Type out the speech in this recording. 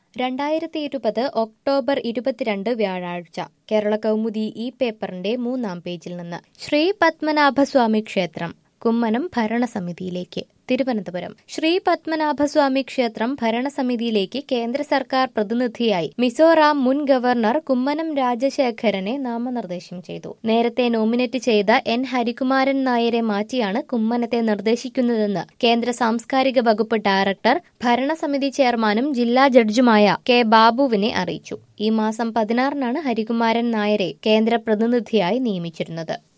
2020 October 22 വ്യാഴാഴ്ച കേരള കൗമുദി ഈ പേപ്പറിന്റെ 3-ാം പേജിൽ നിന്ന് ശ്രീ പത്മനാഭസ്വാമി ക്ഷേത്രം കുമ്മനം ഭരണസമിതിയിലേക്ക്. തിരുവനന്തപുരം ശ്രീ പത്മനാഭസ്വാമി ക്ഷേത്രം ഭരണസമിതിയിലേക്ക് കേന്ദ്ര സർക്കാർ പ്രതിനിധിയായി മിസോറാം മുൻ ഗവർണർ കുമ്മനം രാജശേഖരനെ നാമനിർദ്ദേശം ചെയ്തു. നേരത്തെ നോമിനേറ്റ് ചെയ്ത എൻ ഹരികുമാരൻ നായരെ മാറ്റിയാണ് കുമ്മനത്തെ നിർദ്ദേശിക്കുന്നതെന്ന് കേന്ദ്ര സാംസ്കാരിക വകുപ്പ് ഡയറക്ടർ ഭരണസമിതി ചെയർമാനും ജില്ലാ ജഡ്ജുമായ കെ ബാബുവിനെ അറിയിച്ചു. ഈ മാസം 16-നാണ് ഹരികുമാരൻ നായരെ കേന്ദ്ര പ്രതിനിധിയായി നിയമിച്ചിരുന്നത്.